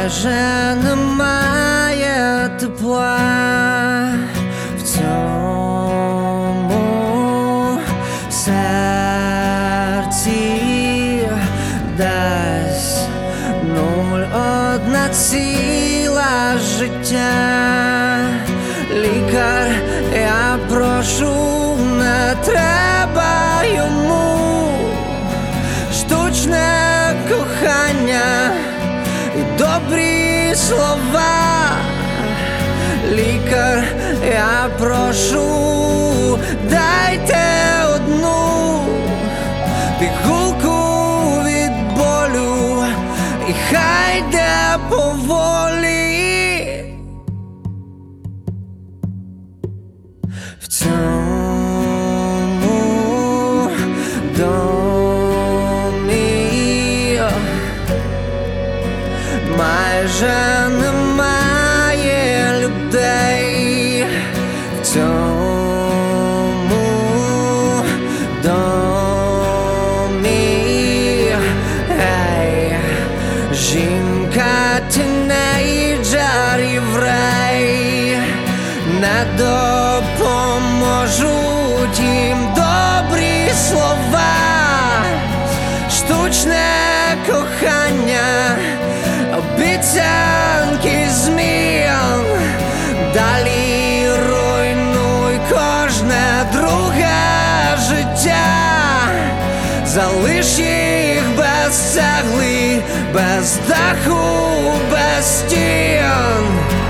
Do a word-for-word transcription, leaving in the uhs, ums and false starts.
майже немає тепла в цьому серці, десь нуль одна ціла життя. Лікар, я прошу, не треба йому штучне кохання і добрі слова. Лікар, я прошу, дайте одну пігулку від болю, і хай йде поволі. В цьому домі майже немає людей. В цьому домі, ей, жінка, тінейджер, єврей, не допоможуть їм добрі слова, штучне кохання, обіцянки змін. Далі руйнуй кожне друге життя, залиш їх без цегли, без даху, без стін.